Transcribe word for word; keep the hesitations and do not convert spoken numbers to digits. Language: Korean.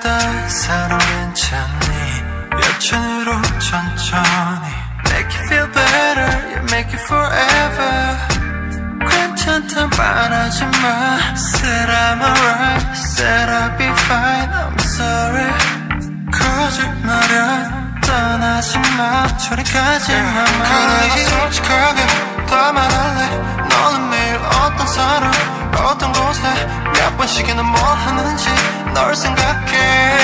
서로 괜찮니 여천으로 천천히 Make you feel better, you make it forever 괜찮단 말하지마 Said I'm alright, said I'll be fine I'm sorry 거짓말은 떠나지마 저리까지만 말해 그래 솔직하게 다 말할래 너는 매일 어떤 사람 어떤 곳에 몇 번씩이나 뭘 하는지 널 생각해